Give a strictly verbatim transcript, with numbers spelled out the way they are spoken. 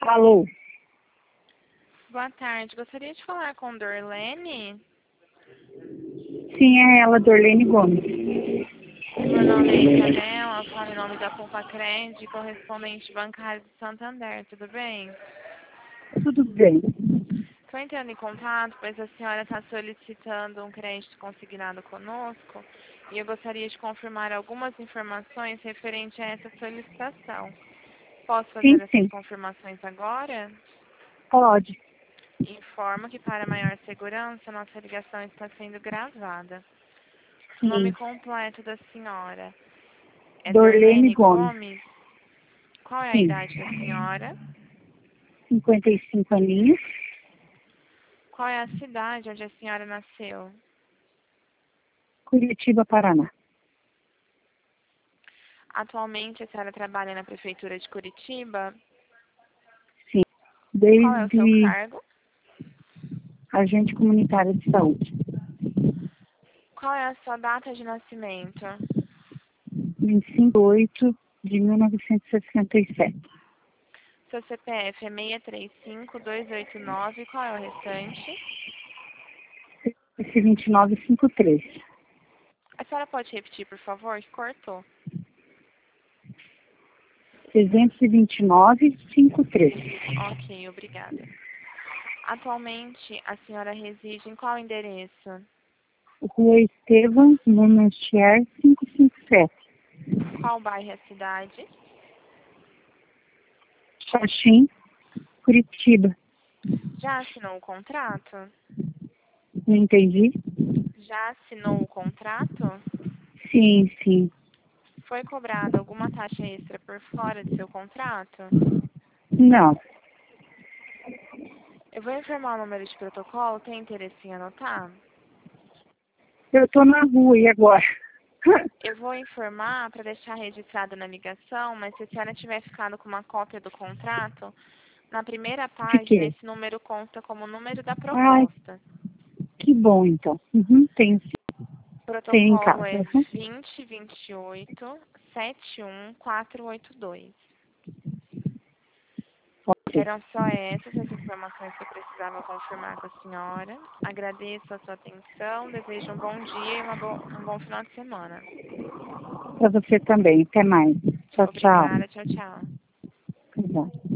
Alô? Boa tarde. Gostaria de falar com Dorlene. Sim, é ela, Dorlene Gomes. Meu nome é Isabela, falo em nome da Poupa Crédito, correspondente bancário de Santander. Tudo bem? Tudo bem. Estou entrando em contato, pois a senhora está solicitando um crédito consignado conosco e eu gostaria de confirmar algumas informações referente a essa solicitação. Posso Sim, fazer essas sim. confirmações agora? Pode. Informo que, para maior segurança, nossa ligação está sendo gravada. O nome Sim. completo da senhora é Dorlene Dorlene Gomes. Gomes. Qual é a Sim. idade da senhora? cinquenta e cinco aninhos. Qual é a cidade onde a senhora nasceu? Curitiba, Paraná. Atualmente a senhora trabalha na prefeitura de Curitiba? Sim. Qual é o seu Desde cargo? agente comunitário de saúde. Qual é a sua data de nascimento? vinte e cinco de oito de mil novecentos e sessenta e sete. Seu C P F é seis três cinco dois oito nove. Qual é o restante? Esse vinte e nove cinquenta e três. A senhora pode repetir, por favor? Que cortou. trezentos e vinte e nove cinquenta e três. Ok, obrigada. Atualmente a senhora reside em qual endereço? Rua Estevam, Monanchier, quinhentos e cinquenta e sete. Qual bairro é a cidade? Xaxim, Curitiba. Já assinou o contrato? Não entendi? Já assinou o contrato? Sim, sim. Foi cobrada alguma taxa extra por fora do seu contrato? Não. Eu vou informar o número de protocolo. Tem interesse em anotar? Eu tô na rua, e agora? Eu vou informar para deixar registrado na ligação, mas se a senhora tiver ficado com uma cópia do contrato, na primeira página Fiquei. esse número consta como número da Ai, proposta. que bom, então. Uhum, tenho sim. O Tenho em protocolo casa. é Uhum. vinte, vinte e oito, setenta e um, quatrocentos e oitenta e dois. Ok. Eram só essas as informações que eu precisava confirmar com a senhora. Agradeço a sua atenção, desejo um bom dia e uma bo um bom final de semana. Para você também. Até mais. Tchau, tchau. Obrigada, tchau, tchau. Obrigada.